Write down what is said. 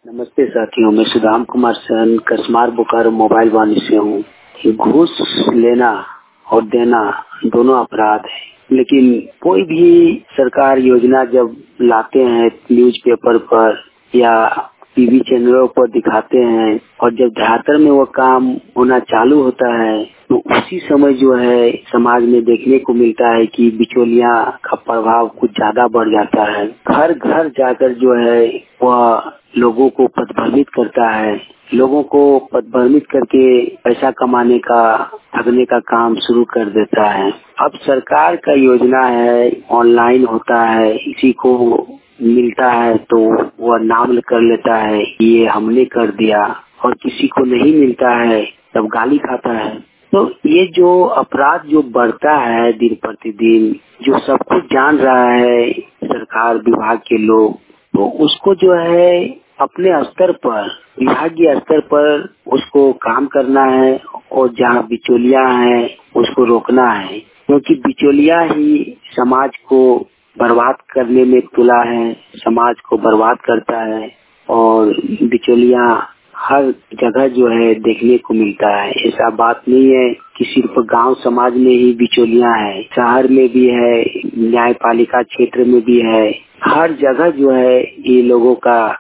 नमस्ते साथियों, मैं सुदाम कुमार सन कसमार बोकारो मोबाइल वाणी से हूँ। घूस लेना और देना दोनों अपराध है, लेकिन कोई भी सरकार योजना जब लाते हैं न्यूज़पेपर पर या टीवी चैनलों पर दिखाते हैं और जब धरातल में वो काम होना चालू होता है तो उसी समय जो है समाज में देखने को मिलता है कि बिचौलिया का प्रभाव कुछ ज्यादा बढ़ जाता है। घर घर जाकर जो है वह लोगों को पथभ्रमित करता है, लोगों को पथभ्रमित करके पैसा कमाने का ठगने का काम शुरू कर देता है। अब सरकार का योजना है ऑनलाइन होता है, इसी को मिलता है तो वह नाम कर लेता है ये हमने कर दिया, और किसी को नहीं मिलता है तब गाली खाता है। तो ये जो अपराध जो बढ़ता है दिन प्रतिदिन, जो सब कुछ जान रहा है सरकार विभाग के लोग, तो उसको जो है अपने स्तर पर विभागीय स्तर पर उसको काम करना है और जहाँ बिचौलिया है उसको रोकना है, क्योंकि बिचौलिया ही समाज को बर्बाद करने में तुला है, समाज को बर्बाद करता है। और बिचौलिया हर जगह जो है देखने को मिलता है। ऐसा बात नहीं है कि सिर्फ गांव समाज में ही बिचौलिया है, शहर में भी है, न्यायपालिका क्षेत्र में भी है, हर जगह जो है ये लोगों का